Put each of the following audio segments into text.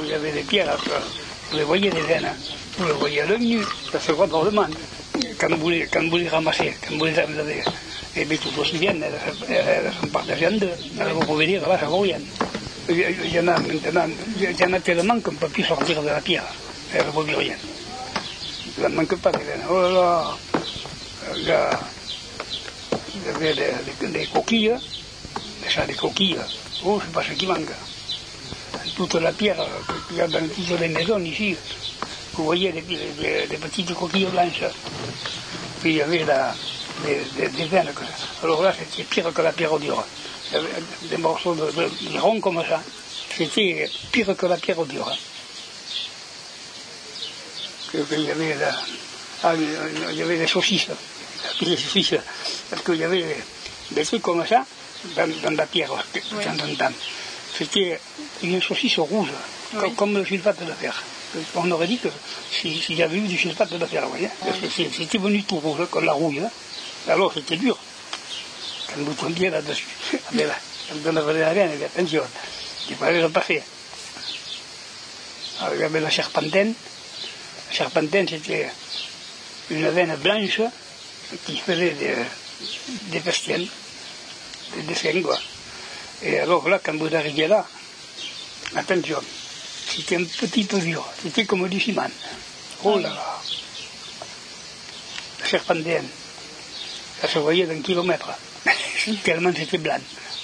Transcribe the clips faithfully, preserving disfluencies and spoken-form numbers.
il y avait des pierres, vous les voyez les veines, hein. Vous les voyez à l'œil nu, ça se voit dans le monde. Quand vous les, quand vous les ramassez, quand vous les avez, et bien tout aussi bien, elles, elles sont partagées en deux. Alors vous pouvez dire, là, ça vaut rien. Il y en a maintenant, il y en a tellement qu'on ne peut plus sortir de la pierre. Elle ne vaut plus rien. Il ne manque pas de veines. Oh là là, il y a, il y avait des, des, des coquilles, déjà des coquilles. Oh, c'est pas ce qui manque. Toute la pierre qu'il y a dans toutes les maisons ici, vous voyez des, des, des petites coquilles blanches. Puis il y avait la, des, des, des veines. Alors là, c'était pire que la pierre dure. Il y avait des morceaux de, de, de ronds comme ça. C'était pire que la pierre dure. Que, que il y avait la, ah, il y avait des saucisses. Des saucisses. Parce qu'il y avait des trucs comme ça dans, dans la pierre, de temps en temps. C'était une saucisse rouge, oui. comme, comme le sulfate de fer. On aurait dit que s'il si y avait eu du sulfate de fer, vous voyez, oui. C'était venu tout rouge, comme la rouille. Hein. Alors c'était dur. Quand vous tombiez là-dessus, là, quand on avait la veine, il y avait attention, il fallait le passer. Alors il y avait la serpentine. La serpentine, c'était une veine blanche qui faisait des, des pestiennes, des dessins, quoi. Et alors là, quand vous arriviez là, attention, c'était un petit peu dur, c'était comme du ciment. Oh là là, la serpentine, ça se voyait d'un kilomètre, tellement c'était blanc.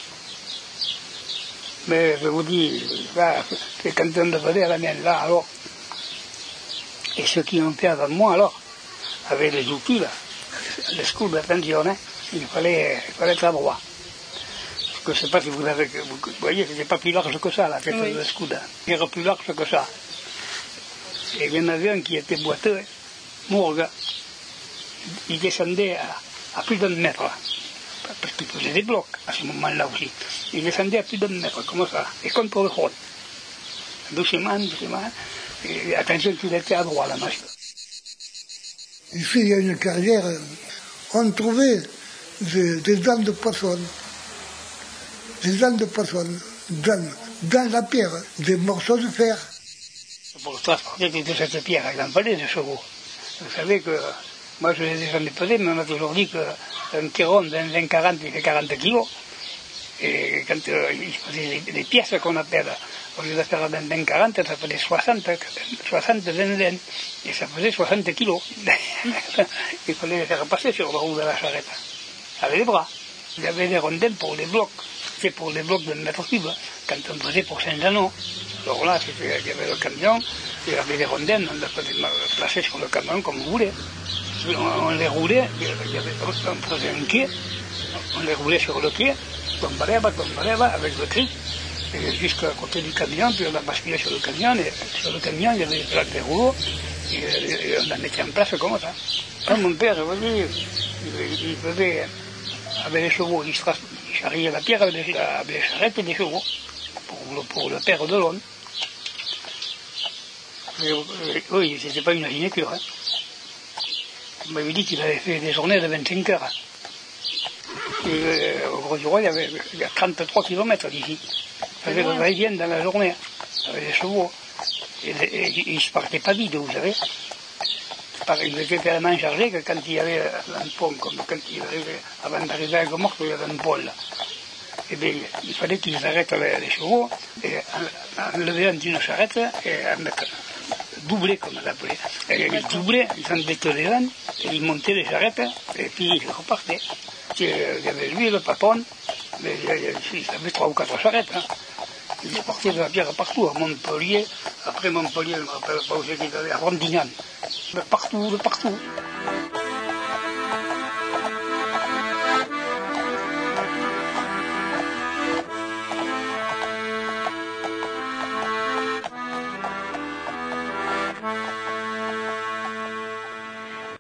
Mais je vous dis, là, c'est quand on devenait à la mienne, là, alors, et ceux qui ont fait avant moi, alors, avec les outils, là, les scouts, attention, hein, il fallait, il fallait être à droit. Je ne sais pas si vous avez, vous voyez, c'était pas plus large que ça, la tête oui. de l'escoude. Il era plus large que ça. Et il y en avait un qui était boiteux, Mourgue. Il descendait à, à plus d'un mètre. Parce qu'il faisait des blocs à ce moment-là aussi. Il descendait à plus d'un mètre, comme ça, et contre le front. Doucement, doucement. Et attention qu'il était à droite, la machine. Ici, il y a une carrière, on trouvait des, des dents de poisson. Des dents de poisson dans, dans la pierre, des morceaux de fer. Pour transporter toute cette pierre, il en fallait des chevaux. Vous savez que, moi je les ai jamais pesés, mais on a toujours dit qu'un tiron d'un vingt quarante, il fait quarante kilos. Et quand euh, il faisait les, les pièces qu'on appelle, au lieu de faire un vingt quarante, ça faisait soixante, soixante vingt vingt. Et ça faisait soixante kilos. Il fallait les faire passer sur le roue de la charrette, avec les bras. Il y avait des rondelles pour les blocs. C'était pour les blocs de mètre cube, quand on faisait pour Saint-Jean. Alors là, il y avait le camion, il y avait des rondelles, on les plaçait sur le camion comme vous voulez. On, on les roulait, il y avait, on faisait un quai, on les roulait sur le quai, tombareva, tombareva, avec le cri, jusqu'à côté du camion, puis on a basculé sur le camion, et sur le camion, il y avait des plaques de rouleaux, et, et on la mettait en place comme ça. Quand mon père, vous voyez, il, il faisait, avec les chevaux, il se charriait la pierre avec les, avec les charrettes et les chevaux, pour le, pour le père de l'homme. Oui, c'était pas une sinécure. Hein. On m'avait dit qu'il avait fait des journées de vingt-cinq heures. Et, euh, au Gros du Roi, il y avait il y a trente-trois kilomètres d'ici. Il faisait le va-et-vient dans la journée, avec les chevaux. Et, et, et il ne se partait pas vide, vous savez. Il était tellement chargé que quand il y avait un pont, comme quand il arrivait, avant d'arriver à Gomorrhe, il y avait un pôle. Et bien, il fallait qu'ils arrêtent les, les chevaux, et enlever une charrette, et doubler, comme on l'appelait. Ils doublaient, ils en mettaient les vannes, et ils montaient les charrettes, et puis ils repartaient. Il y avait lui, le patron, mais il avait trois ou quatre charrettes. Hein. Ils portaient de la pierre partout, à Montpellier, après Montpellier, je ne me rappelle pas où c'était, à Rondignan. Partout, de partout.